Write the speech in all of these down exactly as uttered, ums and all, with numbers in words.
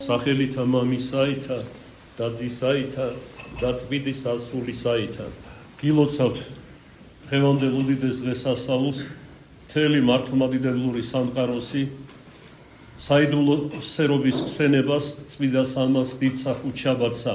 სახელითა მამისაითა და ძისაითა და წმინდის სასულისაითა. გილოცავთ დღევანდელ უდიდეს დღესასწაულს მთელი მართლმადიდებლური სამყაროსი საიდუმლო სერობის ხსენებას წმინდა სამას დიდ სახუთშაბათსა.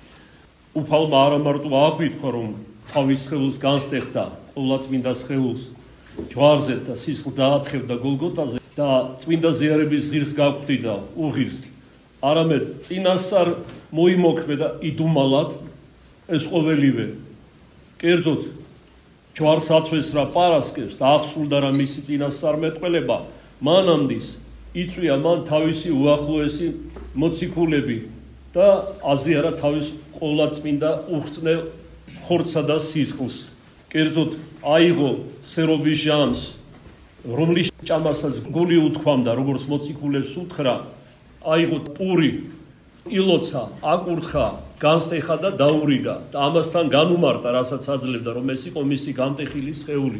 უფალმა არა მარტო აგვითხა, რომ თავის სხეულს განსტეხდა ყოვლადწმინდა სხეულს ჯვარზე და სისხლს დაათხევდა გოლგოთაზე და წმინდა ზიარების ღირს გაგვხდიდა უღირს, არამედ წინასწარ მოიმოქმედა იდუმალად ეს ყოველივე. კერძოდ ჯვარს აცვესრა პარასკევს და აღსრულდა რა მისი წინასწარმეტყველება, მანამდის იწვია მან თავისი უახლოესი მოციქულები და აზიარა თავის ყოვლადწმინდა უხრწნელ ხორცსა და სისხლს. კერძოდ აიღო სერობის ჟამს, რომლის ჭამასაც გული უთქვამდა, როგორც მოციქულებს უთხრა, აიღო პური, ილოცა, აკურთხა, განსტეხა და დაურიგა და ამასთან განუმარტა, რასაც აძლევდა, რომ ეს იყო მისი განტეხილი სხეული.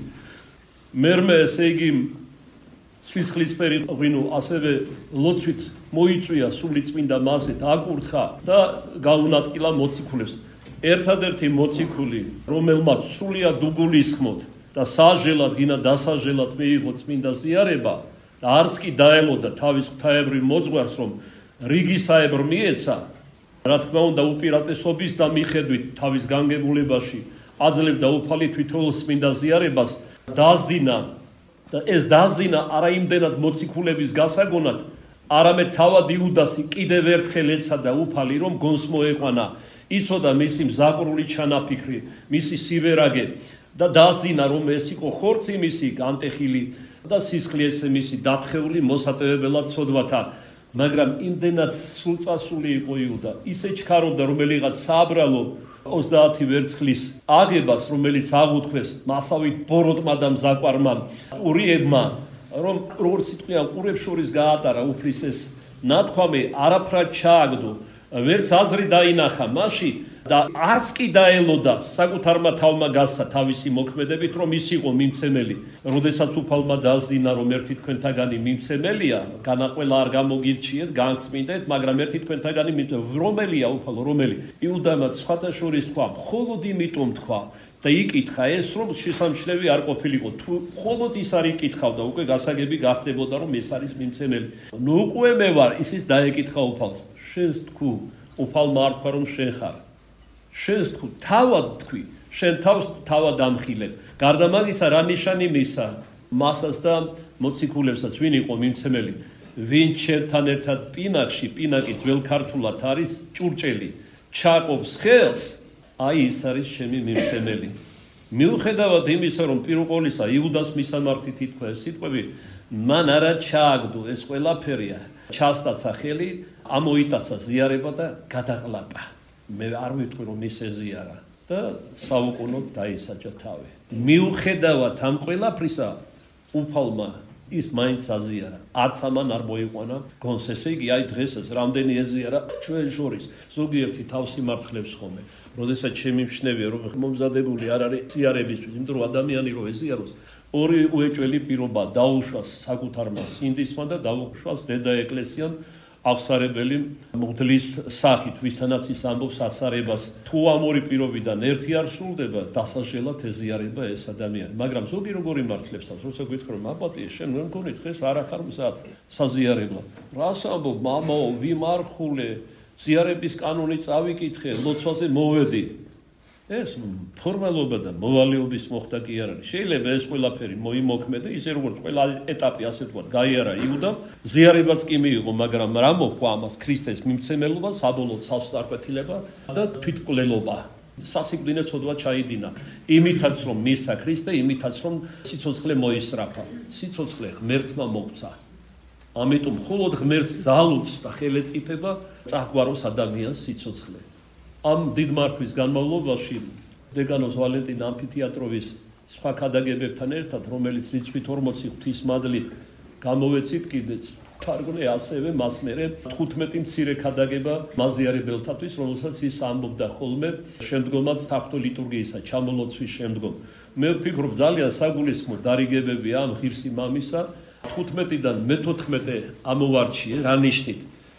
მერმე ესე იგი სისხლისფერი ღვინო ასევე ლოცვით მოიწვია სული წმინდა მასეთ, აკურთხა და გაუნაწილა მოციქულებს. ერთადერთი მოციქული, რომელმაც სრულიად უგულისხმოდ და საჟელად გინა დასაჟელად მიიღო წმინდა ზიარება და არც კი დაელოდა თავის ღვთაებრივ მოძღვარს, რომ რიგისაებრ მიეცა, რა თქმა უნდა უპირატესობის და მიხედვით თავის განგებულებაში აძლევდა უფალი თვითონს წმინდა ზიარებას, დაზინა და ეს დაზინა არა იმდენად მოციქულების გასაგონად, არამედ თავად იუდასი კიდევ ერთხელ ეცადა უფალი, რომ გონს მოეყვანა, იცოდა მისი მზაკრული ჩანაფიქრი, მისი სივერაგე და დაზინა, რომ ეს იყო ხორცი მისი განტეხილი და სისხლი ესე მისი დათხეული მოსატევებელად ცოდვათა. მაგრამ იმდენად სრულწასული იყო იუდა, ისე ჩქარობდა რომელიღაც სააბრალო ოცდაათი ვერცხლის აღებას, რომელიც აღუთქვეს მასავით ბოროტმა და მზაკვარმა ყურიებმა, რომ როგორც სიტყვიან ყურებს შორის გაატარა უფლის ეს ნათქვამი, არაფრად ჩააგდო, ვერც აზრი დაინახა მასში და არც კი დაელოდა საკუთარმა თავმა გასცა თავისი მოქმედებით, რომ ის იყო მიმცემელი. როდესაც უფალმა დაზინა, რომ ერთი თქვენთაგანი მიმცემელია, განაყველა არ გამოგირჩიეთ, განწმინდეთ, მაგრამ ერთი თქვენთაგანი მიმცემელი, რომელია უფალო, რომელი? იუდამაც სხვათა შორის თქვა, მხოლოდ იმიტომ თქვა და იკითხა ეს, რომ შესამჩნევი არ ყოფილიყო. თუ მხოლოდ ის არ იკითხავდა, უკვე გასაგები გახდებოდა, რომ ეს არის მიმცემელი. ნუ უკვე მე ვარ, ისიც დაეკითხა უფალს. შენს თქვი, უფალმა არ თქვა, რომ შენ ხარ. შენს თქვი, თავად თქვი, შენ თავს თავად ამხილებ. გარდა მაგისა, რა ნიშანი მისა მასას და მოციქულებსაც, ვინ იყო მიმცემელი? ვინ ჩემთან ერთად პინაკში, პინაკი ძველ ქართულად არის ჭურჭელი, ჩაყობს ხელს, აი ის არის ჩემი მიმცემელი. მიუხედავად იმისა, რომ პირველყოლისა იუდას მისამართით ითქვა ეს სიტყვები, მან არა ჩააგდო ეს ყველაფერია, ჩასტაცა ხელი, ამოიტაცა ზიარება და გადაყლაპა. მე არ ვიტყვი, რომ ის ეზიარა და საუკუნოდ დაისაჯა თავი. მიუხედავად ამ ყველაფრისა, უფალმა ის მაინც აზიარა. არც ამან არ მოიყვანა გონს, ესე იგი, აი დღესაც რამდენი ეზიარა ჩვენ შორის. ზოგიერთი თავს იმართლებს ხოლმე. როდესაც შემიმჩნევია, რომ მომზადებული არ არის ზიარებისთვის, იმიტომ რომ ადამიანი რო ეზიაროს, ორი უეჭველი პირობა დაუშვას საკუთარმა სინდისმა და დაუშვას დედა ეკლესიამ აღსარებელი მღვდლის სახით, ვისთანაც ის ამბობს აღსარებას. თუ ამ ორი პირობიდან ერთი არ სრულდება, დასაჟელად ეზიარება ეს ადამიანი. მაგრამ ზოგი როგორ იმართლებს თავს, როცა გითხრა, რომ აპატიე, შენ მე მგონი დღეს არ ახარ მზად საზიარებლად. რას ამბობ, მამაო, ვიმარხულე, ზიარების კანონი წავიკითხე, ლოცვაზე მოვედი. ეს ფორმალობა და მოვალეობის მოხდა კი არ არის. შეიძლება ეს ყველაფერი მოიმოქმედა, ისე როგორც ყველა ეტაპი ასე ვთქვათ, გაიარა იუდამ, ზიარებაც კი მიიღო, მაგრამ რა მოხდა ამას? ქრისტეს მიმცემელობა, საბოლოოდ სავსწარკვეთილება და თვითმკვლელობა. სასიკვდინე ცოდვა ჩაიდინა. იმითაც რომ მისცა ქრისტე, იმითაც რომ სიცოცხლე მოისწრაფა. სიცოცხლე ღმერთმა მოგვცა. ამიტომ მხოლოდ ღმერთს ძალუც და ხელეწიფება წაგვაროს ადამიანს სიცოცხლე. ამ დიდ მარხვის განმავლობაში დეკანოს ვალენტინ ამფითეატროვის სხვა ქადაგებებთან ერთად, რომელიც რიცხვით ორმოცი ღვთის მადლით გამოვეცით კიდეც, თარგმნე ასევე მას მერე თხუთმეტი მცირე ქადაგება მაზიარებელთათვის, რომელსაც ის ამბობდა ხოლმე შემდგომაც თახტო ლიტურგიისა ჩამოლოცვის შემდგომ. მე ვფიქრობ, ძალიან საგულისხმო დარიგებებია ამ ღირსი მამისა, თხუთმეტიდან მეთოთხმეტე ამოვარჩიე, რა ნიშნით?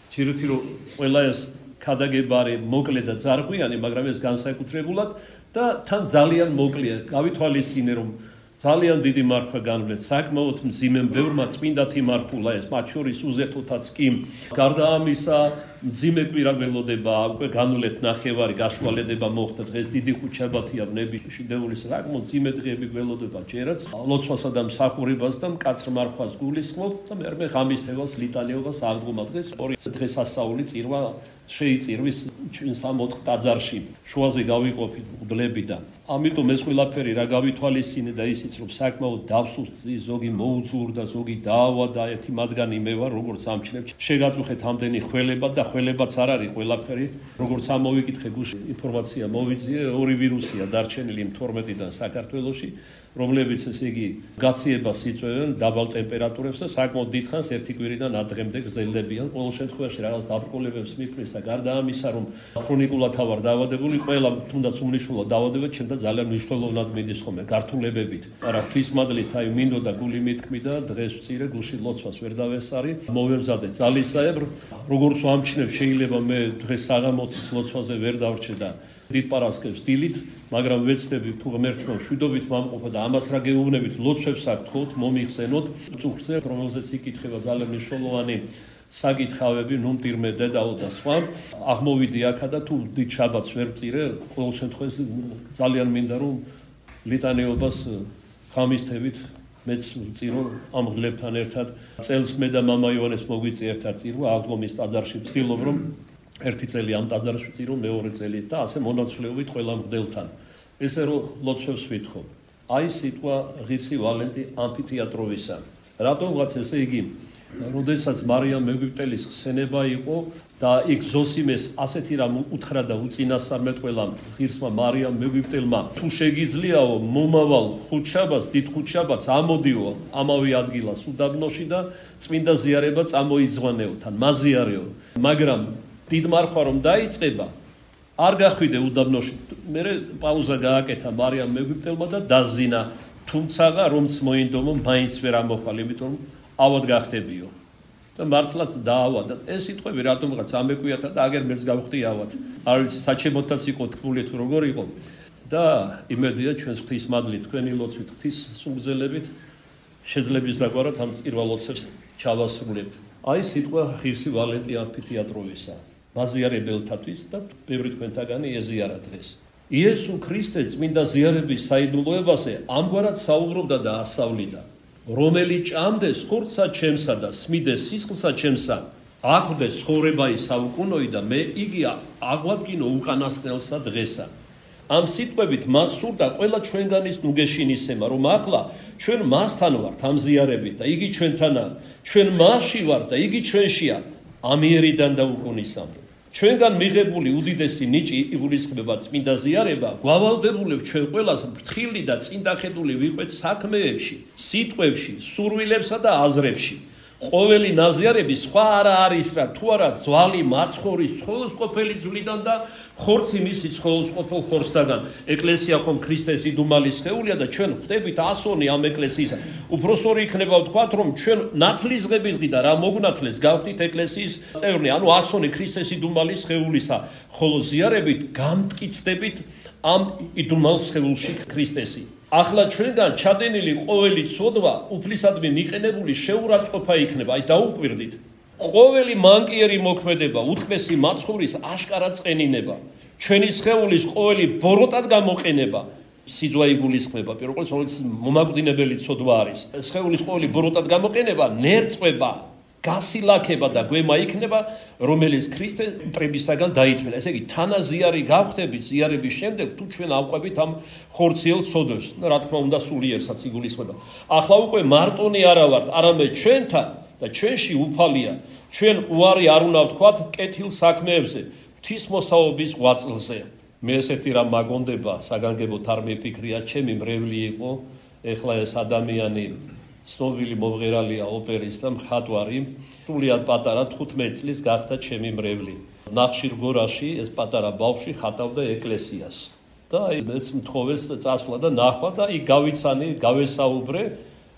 ჯერითი რომ ყველა ეს ქადაგებარი მოკლე და ძარღვიანი, მაგრამ ეს განსაკუთრებულად და თან ძალიან მოკლეა. გავითვალისწინე რომ ძალიან დიდი მარხვა განვლეთ, საკმაოდ მძიმე ბევრმა წმინდათი მარხულა ეს, მათ შორის უზეთოთაც კი. გარდა ამისა, მძიმე კვირაგველოდება, უკვე განვლეთ ნახევარი გაშვალედება მოხდა. დღეს დიდი ხუთშაბათია ბნების შიდეულის საკმაოდ მძიმე დღეები გველოდება ჯერაც. ლოცვასა და მსახურებას და მკაცრ მარხვას გულისხმობ და მერმე ღამისთევას ლიტანიობას აღდგომა დღეს ორი დღესასწაული წირვა შეიწირვის ჩვენ სამოთხ ტაძარში. შუაზე გავიყოფით უბლებიდან. ამიტომ ეს ყველაფერი რა გავითვალისწინე და ისიც რომ საკმაოდ დავსუსტი, ზოგი მოუძურდა, ზოგი დაავადა, ერთი მათგანი მე ვარ, როგორც ამჩნევ. შეგაწუხეთ ამდენი ხველება და ხველებაც არ არის ყველაფერი. როგორც ამოვიკითხე გუშინ ინფორმაცია მოვიძიე, ორი ვირუსია დარჩენილი თორმეტიდან საქართველოში, რომლებიც ესე იგი გაციებას იწვევენ დაბალ ტემპერატურებს და საკმაოდ დიდხანს ერთი კვირიდან ათდღემდე გრძელდებიან. ყოველ შემთხვევაში რაღაც დაბრკოლებებს მიფრის და გარდა ამისა რომ ქრონიკულად ვარ დაავადებული, ყველა თუნდაც უმნიშვნელოდ დაავადება ჩემ და ძალიან მნიშვნელოვნად მიდის ხოლმე გართულებებით. არა ღვთისმადლით აი მინდოდა გული მითქმი და დღეს ვწირე გულში ლოცვას ვერ დავესარი. მოვემზადე ძალისაებრ, როგორც ვამჩნევ შეიძლება მე დღეს საღამოთის ლოცვაზე ვერ დავრჩე და დიდ პარასკევს დილით, მაგრამ ვეცდები თუ ღმერთმა მშვიდობით მომყოფა და ამას რა გეუბნებით ლოცვებს აკეთოთ, მომიხსენოთ, წუხზე, რომელზეც იკითხება ძალიან მნიშვნელოვანი საკითხავები, ნუ მტირმე დედაო და სხვა. აღმოვიდი აქა და თუ დიდ შაბათს ვერ ვწირე, ყოველ შემთხვევაში ძალიან მინდა რომ ლიტანიობას ღამისთებით მეც ვწირო ამ ღლებთან ერთად. წელს მე და მამა ივანეს მოგვიწი ერთად წირვა აღდგომის ტაძარში. ვცდილობ რომ ერთი წელი ამ ტაძარში ვწირო, მეორე წელი და ასე მონაცვლეობით ყველა მღვდელთან. ესე რომ ლოცვებს ვითხოვ. აი სიტყვა ღირსი ვალენტი ამფითეატროვისა. რატომღაც ესე იგი როდესაც მარიამ მეგვიპტელის ხსენება იყო და იქ ზოსიმეს ასეთი რამ უთხრა და უწინასწარმეტყველა ღირსმა მარიამ მეგვიპტელმა, თუ შეგიძლიაო მომავალ ხუთშაბათს, დიდ ხუთშაბათს ამოდიო ამავე ადგილას უდაბნოში და წმინდა ზიარება წამოიძღვანეო, თან მაზიარეო. მაგრამ დიდ მარხვა რომ დაიწყება, არ გახვიდე უდაბნოში. მე პაუზა გააკეთა მარიამ მეგვიპტელმა და დაზინა, თუმცა რომც მოინდომო მაინც ვერ ამოხვალ, იმიტომ ავად გახდებიო. და მართლაც დაავადდა. ეს სიტყვები რატომღაც ამეკვიათა და აგერ მეც გავხდი ავად. არ ვიცი, საჩემოთაც იყო თქმული თუ როგორ იყო. და იმედია ჩვენს ღვთისმადლით, თქვენი ლოცვით, ღვთის სულგრძელებით შეძლებს დაგვაროთ ამ წირვა ლოცვებს ჩავასრულებთ. აი სიტყვა ღირსი ვალენტი ამფითეატროვისა. მაზიარებელთათვის და ბევრი თქვენთაგანი ეზიარა დღეს. იესო ქრისტე წმინდა ზიარების საიდუმლოებაზე ამგვარად საუბრობდა და ასავლიდა. რომელი ჭამდეს ხორცსა ჩემსა და სმიდეს სისხლსა ჩემსა, აღვდეს ცხოვრება საუკუნოი და მე იგი აღვადგინო უკანასკნელსა დღესა. ამ სიტყვებით მას სურდა ყველა ჩვენგანის ნუგეშინისემა, რომ ახლა ჩვენ მასთან ვართ ამ ზიარებით და იგი ჩვენთანაა. ჩვენ მასში ვართ და იგი ჩვენშია ამიერიდან და უკუნისამდე. ჩვენგან მიღებული უდიდესი ნიჭი იგულისხმება წმინდა ზიარება, გვავალდებულებ ჩვენ ყველას ფრთხილი და წინდახედული ვიყვეთ საქმეებში, სიტყვებში, სურვილებსა და აზრებში. ყოველი ნაზიარები სხვა არა არის რა, თუ არა ძვალი მაცხოვრის ცხოველსყოფელი ძვლიდან და ხორცი მისი ცხოველსყოფელ ხორცთაგან. ეკლესია ხომ ქრისტეს იდუმალი სხეულია და ჩვენ ხვდებით ასონი ამ ეკლესიისა. უფროსორი იქნება ვთქვათ, რომ ჩვენ ნათლისღებისღი და რა მოგნათლეს გავხდით ეკლესიის წევრნი, ანუ ასონი ქრისტეს იდუმალი სხეულისა, ხოლო ზიარებით გამტკიცდებით ამ იდუმალ სხეულში ქრისტესი. ახლა ჩვენგან ჩადენილი ყოველი ცოდვა უფლისადმი მიყენებული შეურაცხყოფა იქნება, აი დაუკვირდით. ყოველი მანკიერი მოქმედება, უთქმესი მაცხოვრის აშკარად წენინება, ჩვენი სხეულის ყოველი ბოროტად გამოყენება, სიძვა იგულისხმება, პირველ ყოვლს რომელიც მომაკვდინებელი ცოდვა არის. სხეულის ყოველი ბოროტად გამოყენება, ნერწყვება, გასილაქება და გვემა იქნება, რომელიც ქრისტეს მტრებისაგან დაითმენა. ესე იგი, თანაზიარი გავხდებით ზიარების შემდეგ, თუ ჩვენ ავყვებით ამ ხორციელ ცოდვებს, რა თქმა უნდა, სულიერსაც იგულისხმება. ახლა უკვე მარტონი არა ვართ, არამედ ჩვენთან და ჩვენში უფალია. ჩვენ უარი არ უნდა ვთქვათ კეთილ საქმეებზე, ღვთისმოსაობის ღვაწლზე. მე ესეთი რამ მაგონდება, საგანგებოდ არ მიფიქრია, ჩემი მრევლი იყო, ეხლა ეს ადამიანი ცნობილი მომღერალია ოპერის და მხატვარი, სრულიად პატარა თხუთმეტი წლის გახდა ჩემი მრევლი. ნახშირგორაში ეს პატარა ბავშვი ხატავდა ეკლესიას. და აი მეც მთხოვეს წასვლა და ნახვა და იქ გავიცანი, გავესაუბრე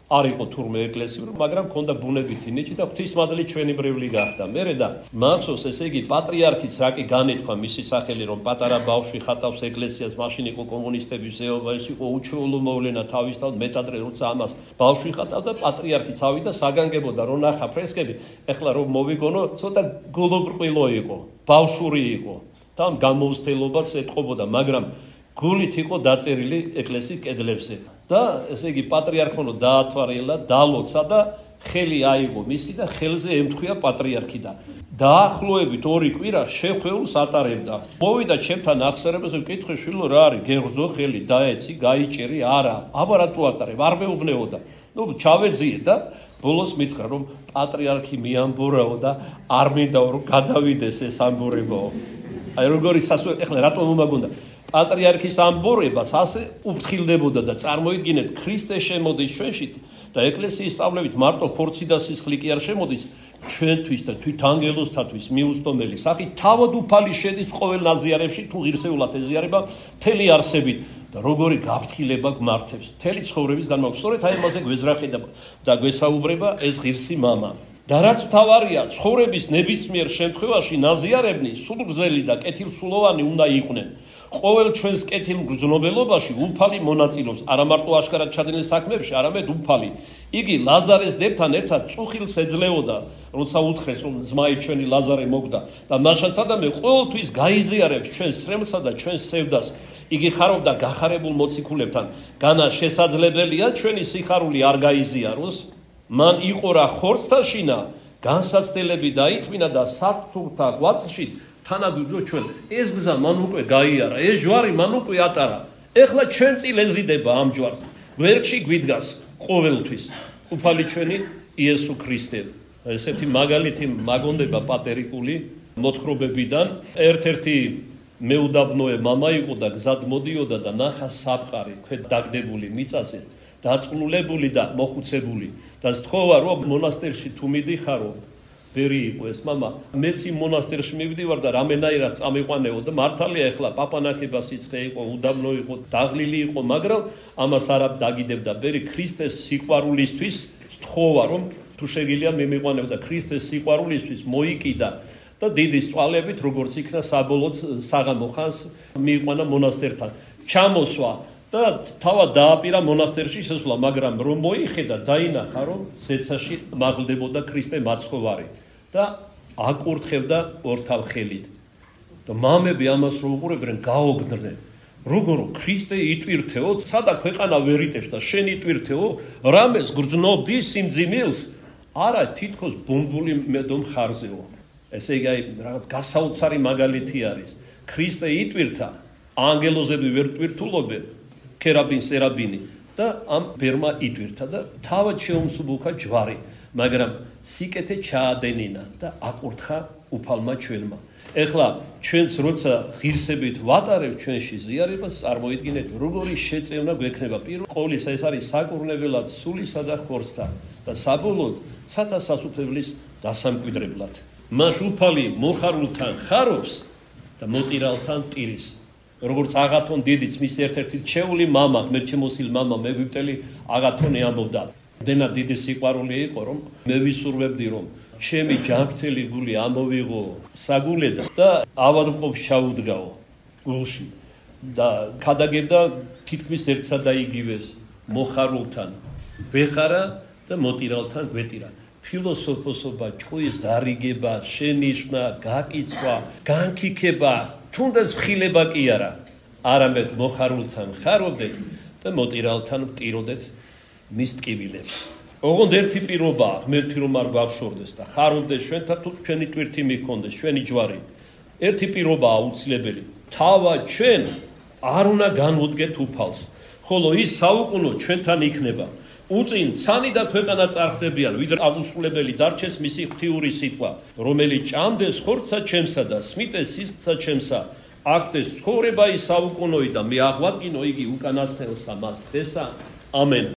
არ იყო თურმე ეკლესიური, მაგრამ ქონდა ბუნებითი ნიჭი და ღვთისმადლი ჩვენიბრიული გახდა. მერე და მახსოვს, ესე იგი პატრიარქიც რა კი განეთქვა მისი სახელი, რომ პატარა ბავშვი ხატავს ეკლესიას, მაშინ იყო კომუნისტების ზეობა, ეს იყო უჩვეულო მოვლენა თავისთავად, მეტადრე როცა ამას ბავშვი ხატავდა, პატრიარქი წავიდა, საგანგებოდა, რომ ნახა ფრესკები, ეხლა რომ მოვიგონო, ცოტა გულობრყვილო იყო, ბავშვური იყო. და გამოუცდელობას ეთყობოდა, მაგრამ გულით იყო დაწერილი ეკლესიის კედლებზე. და ესე იგი პატრიარქონო დაათვალა, დალოცა და ხელი აიღო მისი და ხელზე ემთხვია პატრიარქი და დაახლოებით ორი კვირა შეხვეულს ატარებდა. მოვიდა ჩემთან ახსენებას, ვკითხე შვილო რა არის, გეღზო ხელი, დაეცი, გაიჭერი, არა, აბა რატო ატარებ, არ მეუბნეოდა. ნუ ჩავეძიე და ბოლოს მითხრა რომ პატრიარქი მიამბორაო და არ მინდა რომ გადავიდეს ეს ამბორებაო. აი როგორი სასო, ეხლა რატომ მომაგონდა? პატრიარქის ამბორებას ასე უფრთხილდებოდა და წარმოიდგინეთ, ქრისტე შემოდის ჩვენში და ეკლესიის სწავლებით მარტო ხორცი და სისხლი კი არ შემოდის, ჩვენთვის და თვით ანგელოზთათვის მიუწვდომელი სახით თავად უფალი შედის ყოველ ნაზიარებში, თუ ღირსეულად ეზიარება მთელი არსებით და როგორი გაფრთხილება გმართებს მთელი ცხოვრების განმავლობაში. სწორედ აი ამაზე გვეზრახება და გვესაუბრება ეს ღირსი მამა. და რაც მთავარია, ცხოვრების ნებისმიერ შემთხვევაში ნაზიარებნი სულგრძელი და კეთილსულოვანი უნდა იყვნენ. ყოველ ჩვენს კეთილმგრძნობელობაში უფალი მონაწილეობს, არა მარტო აშკარად ჩადენილ საქმეებში, არამედ უფალი. იგი ლაზარეს დებთან ერთად წუხილს ეძლეოდა, როცა უთხრეს, რომ ძმაი ჩვენი ლაზარე მოგდა და მაშინ სადამე ყოველთვის გაიზიარებს ჩვენს სრემლსა და ჩვენს სევდას. იგი ხარობდა გახარებულ მოციქულებთან, განა შესაძლებელია ჩვენი სიხარული არ გაიზიაროს. მან იყორა ხორცთა შინა, განსაცდელები დაითმინა და სათურთა ღვაწლში თანაგრძნო ჩვენ. ეს გზა მან უკვე გაიარა, ეს ჯვარი მან უკვე ატარა. ეხლა ჩვენ წინ ეზიდება ამ ჯვარს. გვერდში გვიდგას ყოველთვის უფალი ჩვენი იესო ქრისტე. ესეთი მაგალითი მაგონდება პატერიკული მოთხრობებიდან. ერთ-ერთი მეუდაბნოე მამა იყო და გზად მოდიოდა და ნახა საფყარი ქვეთ დაგდებული მიწაზე, დაწყლულებული და მოხუცებული. და სთხოვა რომ მონასტერში თუ მიდიხარო, ბერი იყო ეს მამა, მეც იმ მონასტერში მივდივარ და რამენაირად წამიყვანეო და მართალია ეხლა პაპანაკება სიცხე იყო, უდაბნო იყო, დაღლილი იყო, მაგრამ ამას არ დაგიდებდა. ბერი ქრისტეს სიყვარულისთვის სთხოვა რომ თუ შეგიძლია მიმიყვანეო და ქრისტეს სიყვარულისთვის მოიკიდა და დიდი სწვალებით როგორც იქნა საბოლოოდ საღამო ხანს მიიყვანა მონასტერთან. ჩამოსვა და თავად დააპირა მონასტერში შესვლა, მაგრამ რომ მოიხედა, დაინახა რომ ზეცაში მაღლდებოდა ქრისტე მაცხოვარი და აკურთხებდა ორთავ ხელით. და მამები ამას რო უყურებდნენ, გაოგდნენ. როგორ ქრისტე იტვირთეო, სადა ქვეყანა ვერ იტევს და შენ იტვირთეო, რამეს გრძნობდი სიმძიმილს, არა თითქოს ბუმბული მედო მხარზეო. ესე იგი აი რაღაც გასაოცარი მაგალითი არის. ქრისტე იტვირთა, ანგელოზები ვერ ტვირთულობენ, ქერაბინ სერაბინი და ამ ბერმა იტვირთა და თავად შეუმსუბუქა ჯვარი, მაგრამ სიკეთე ჩაადენინა და აკურთხა უფალმა ჩვენმა. ეხლა ჩვენც როცა ღირსებით ვატარებ ჩვენში ზიარებას, წარმოიდგინეთ როგორი შეწევნა გვექნება. პირველ ყოვლისა ეს არის საკურნებელად სულისა და ხორცთა და საბოლოოდ ცათა სასუფევლის დასამკვიდრებლად. მას უფალი მოხარულთან ხარობს და მოტირალთან ტირის. როგორც აღათონ დიდიც მის ერთ-ერთი რჩეული მამა, ღმერთშემოსილი მამა მეგვიპტელი აღათონი ამბობდა, დენა დიდი სიყვარული იყო, რომ მე ვისურვებდი, რომ ჩემი ჯანმრთელი გული ამოვიღო საგულედან და ავადმყოფს ჩაუდგაო გულში და ქადაგებდა თითქმის ერთსა და იგივეს მოხარულთან ვეხარა და მოტირალთან გვეტირა. ფილოსოფოსობა, ჭყვის დარიგება, შენიშვნა, გაკიცვა, განკიქება, თუნდაც ხილება კი არა, არამედ მოხარულთან ხარობდეთ და მოტირალთან ვტიროდეთ მის ტკივილებს. ოღონდ ერთი პირობაა, ღმერთი რომ არ გვახშორდეს და ხარობდეს ჩვენთან, თუ ჩვენი ტვირთი მიქონდეს, ჩვენი ჯვარი. ერთი პირობაა აუცილებელი. თავად ჩვენ არ უნდა განვუდგეთ უფალს, ხოლო ის საუკუნო ჩვენთან იქნება. უწინ ცანი და ქვეყანა წარხდებიან, ვიდრე აღუსრულებელი დარჩეს მისი ღვთიური სიტყვა, რომელიც ჭამდეს ხორცსა ჩემსა და სმიტეს სისხლსა ჩემსა, აქდეს ცხოვრება ის საუკუნოი და მე აღვადგინო იგი უკანასკნელსა მას. ესა ამენ.